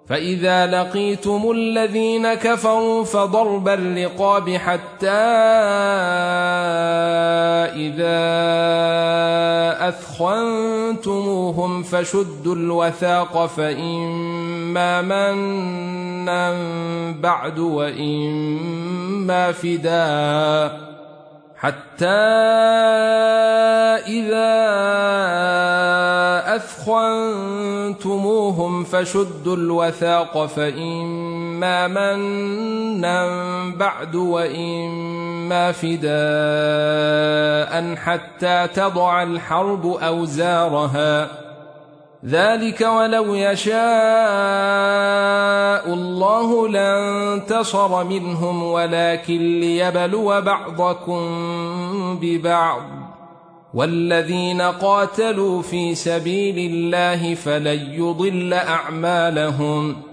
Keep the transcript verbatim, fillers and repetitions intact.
فإذا لقيتم الذين كفروا فضرب الرقاب حتى إذا أثخنتموهم فشدوا الوثاق فإما منا بعد وإما فداء حتى إذا أثخنتموهم فشدوا الوثاق فإما منا بعد وإما فداء حتى تضع الحرب أوزارها ذلك ولو يشاء الله لانتصر منهم ولكن ليبلو بعضكم ببعض والذين قاتلوا في سبيل الله فلن يضل أعمالهم